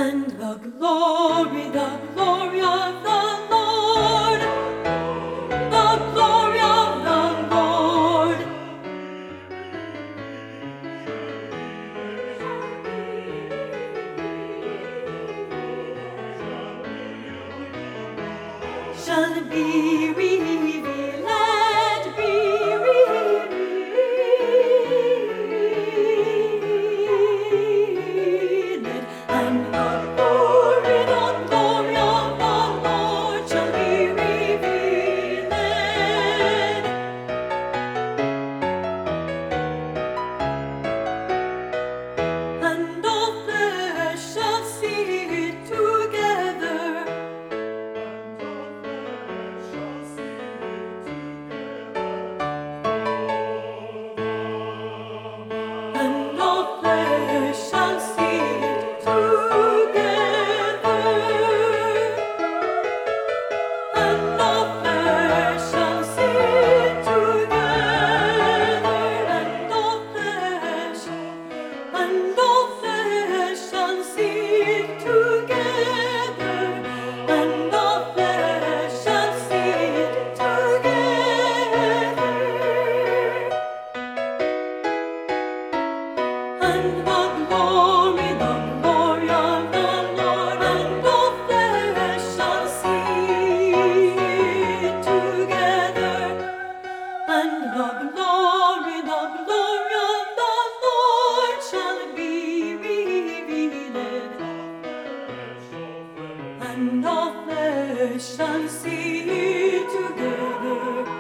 and the glory of the Lord, the glory of the Lord. Shall be revealed, be revealed, and the glory of the Lord shall be revealed. And all flesh shall see it together. And all flesh shall see it together. And all flesh shall see it together. And all flesh shall see it together. And all flesh shall see it together. And the glory of the Lord, and all flesh shall see it together. And the glory of the Lord shall be revealed. And all flesh shall see it together.